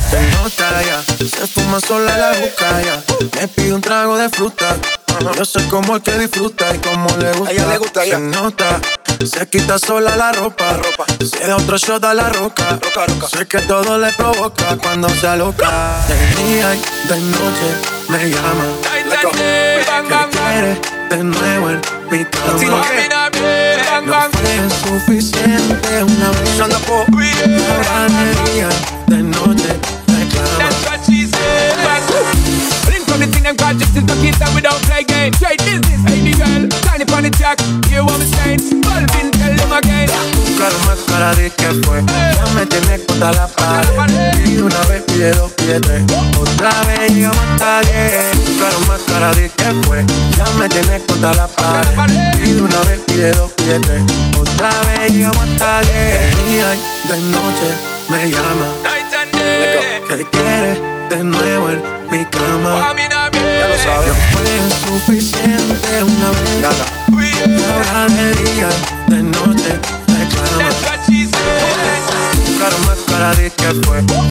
Se nota ya, se fuma sola la juca ya. Me pide un trago de fruta. Yo sé cómo es que disfruta y cómo le gusta. A ella le gusta, ya. Se nota, se quita sola la ropa. Se da otro shot a la roca. Sé que todo le provoca cuando se aloca. De día y de noche me llama. Que quiere de nuevo en mi cama. No fue suficiente una vez. Ahora de día y de noche reclama. From the thing them call just to kiss and we don't play games. Straight business, hey the girl, tiny pon the jack. Hear what me saying? Bulbin, tell them again. Claro, más cara de que fue. Ya me tiene contra la pared. Y una vez pide dos, pide tres. Otra vez llegamos hasta 10. Claro, más cara de que fue. Ya me tiene contra la pared. Y una vez pide dos, pide tres. Otra vez llegamos hasta 10. De día y de noche me llama. Que quiere de nuevo en mi cama. Ya lo sabes. No fue suficiente una vez.